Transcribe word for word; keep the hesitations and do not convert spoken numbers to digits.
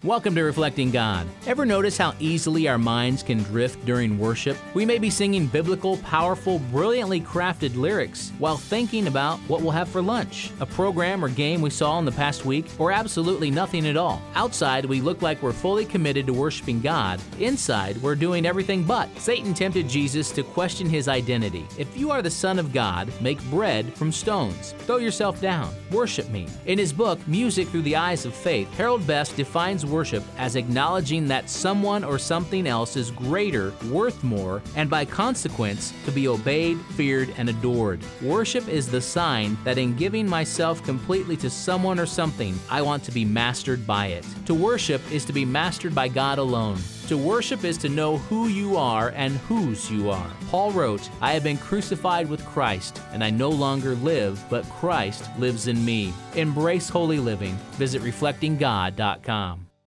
Welcome to Reflecting God. Ever notice how easily our minds can drift during worship? We may be singing biblical, powerful, brilliantly crafted lyrics while thinking about what we'll have for lunch, a program or game we saw in the past week, or absolutely nothing at all. Outside, we look like we're fully committed to worshiping God. Inside, we're doing everything but. Satan tempted Jesus to question his identity. If you are the Son of God, make bread from stones. Throw yourself down. Worship me. In his book, Music Through the Eyes of Faith, Harold Best defines worship as acknowledging that someone or something else is greater, worth more, and by consequence to be obeyed, feared, and adored. Worship is the sign that in giving myself completely to someone or something, I want to be mastered by it. To worship is to be mastered by God alone. To worship is to know who you are and whose you are. Paul wrote, I have been crucified with Christ, and I no longer live, but Christ lives in me. Embrace holy living. Visit reflecting god dot com.